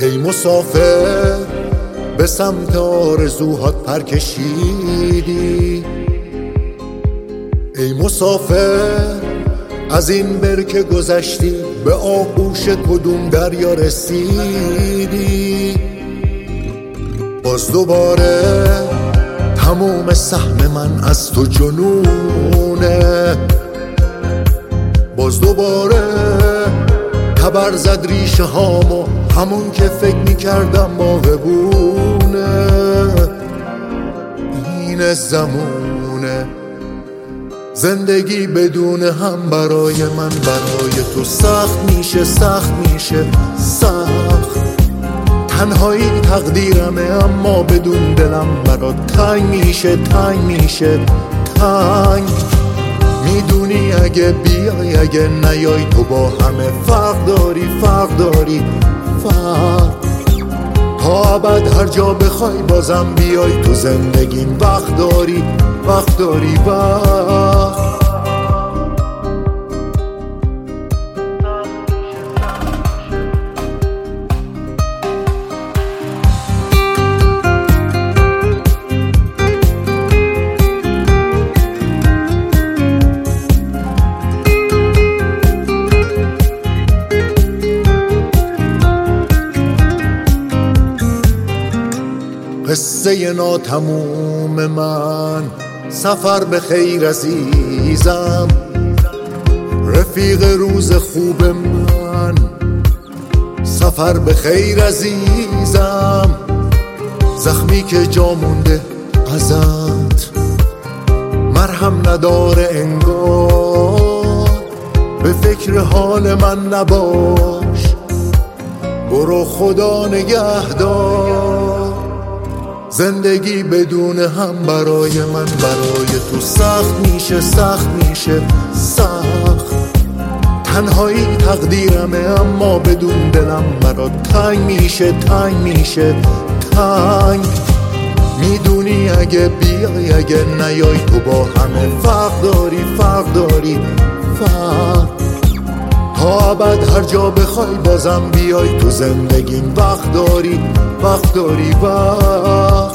ای مسافر به سمت آرزوهات پر کشیدی، ای مسافر از این برکه گذشتی به آغوش کدوم دریا رسیدی. باز دوباره تموم سهم من از تو جنونه، باز دوباره تبر زد ریشه هامو همون که فکر میکردم باغبونه. این زمونه زندگی بدون هم برای من برای تو سخت میشه، سخت میشه، سخت. تنهایی تقدیرمه اما بدون دلم برات تنگ میشه، تنگ میشه، تنگ. میدونی اگه بیای اگه نیای تو با همه فرق داری، فرق داری، فرق. تا ابد هر جا بخوای بازم بیای تو زندگیم، وقت داری، وقت داری، وقت. قصه ناتموم من، سفر به خیر عزیزم، رفیق روز خوب من، سفر به خیر عزیزم. زخمی که جا مونده ازت مرهم نداره انگار، به فکر حال من نباش، برو خدا نگهدار. زندگی بدون هم برای من برای تو سخت میشه، سخت میشه، سخت. تنهایی تقدیرمه اما بدون دلم برات تنگ میشه، تنگ میشه، تنگ. میدونی اگه بیای اگه نیای تو با همه فرق داری، فرق داری، فرق. تا ابد هر جا بخوای بازم بیای تو زندگیم، وقت داری، وقت داری، وقت.